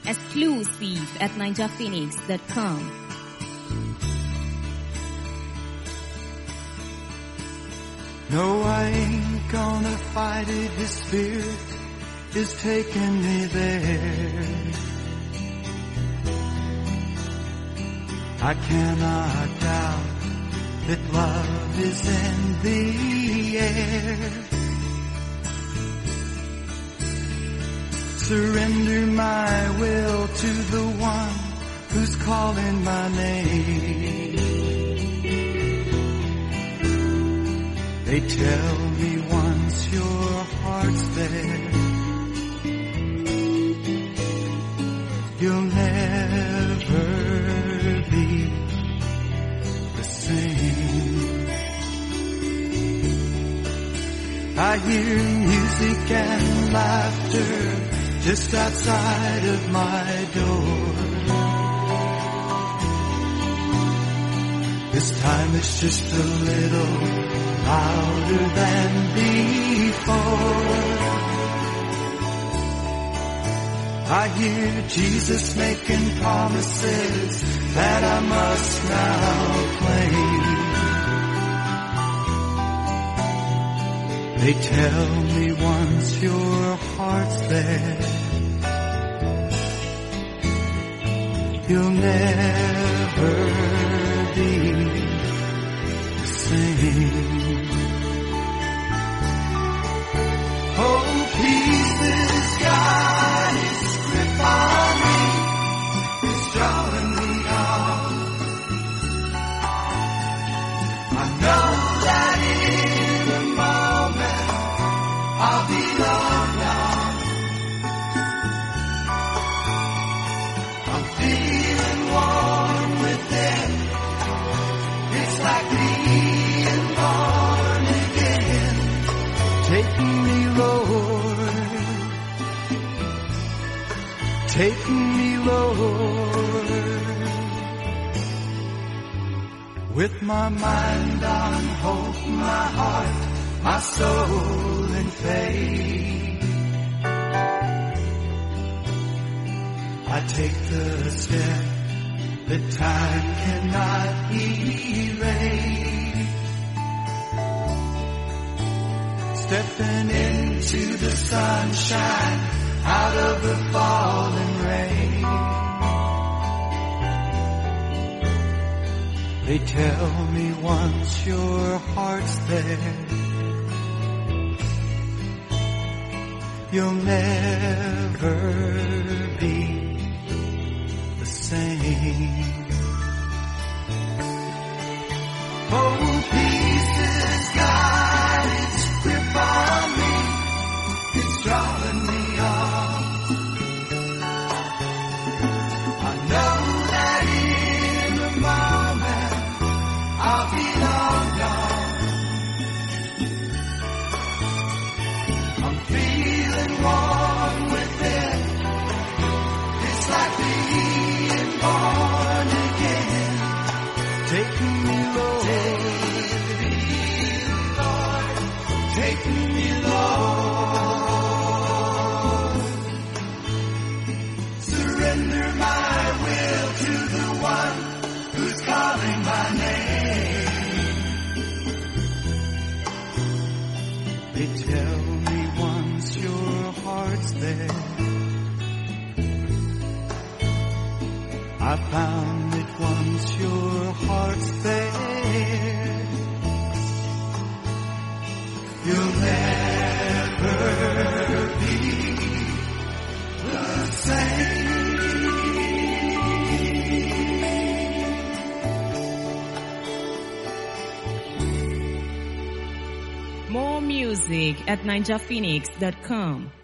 Exclusive at ninjaphoenix.com. No, I ain't gonna fight it. His spirit is taking me there. I cannot doubt that love is in the air. Surrender my will to the one who's calling my name. They tell me once your heart's there, you'll never be the same. I hear music and laughter just outside of my door. This time it's just a little louder than before. I hear Jesus making promises that I must now claim. They tell me once your heart's there, you'll never be the same. Oh, peace has got its grip on me, it's drawing me on. I know that in a moment I'll be long gone. I'm feeling warm within, it's like being born again. Take me, Lord, take me, Lord, with my mind on hope, my heart, my soul in faith. I take the step that time cannot erase, stepping into the sunshine out of the falling rain. They tell me once your heart's there, you'll never be the same. Oh, peace has got its grip on me, it's drawing me on. I know that in a moment I'll be long gone. I'm feeling warm within, it's like being born again. Take me, Lord, take me, Lord. Surrender my will to the one who's calling my name. They tell me once your heart's there, I found that once your heart's there, you'll never be the same. More music at ninjaphoenix.com.